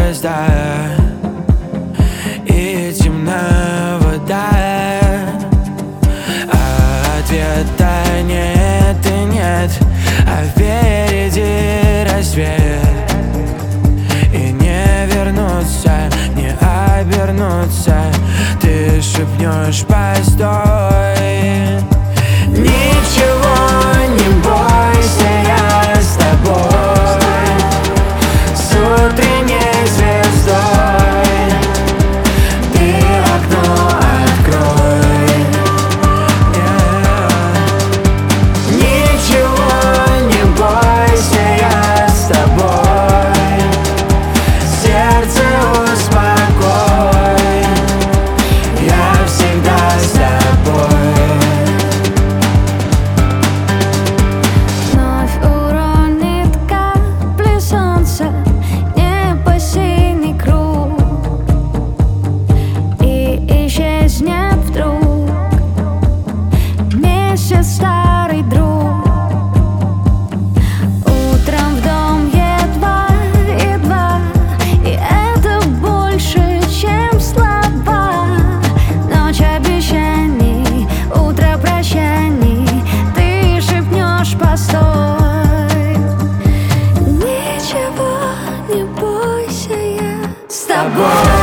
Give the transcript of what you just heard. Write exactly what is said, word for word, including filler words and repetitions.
звезда и темная вода, а ответа нет и нет, а впереди рассвет, и не вернуться, не обернуться. Ты шепнешь: постой. Ничего не бойся, я с тобой, с утренней звездой. Ты окно открой, yeah. Ничего не бойся, я с тобой, сердце успокой, я всегда с тобой. Старый друг, утром в дом едва-едва, и это больше, чем слова. Ночь обещаний, утро прощаний, ты шепнешь: постой. Ничего не бойся, я с тобой.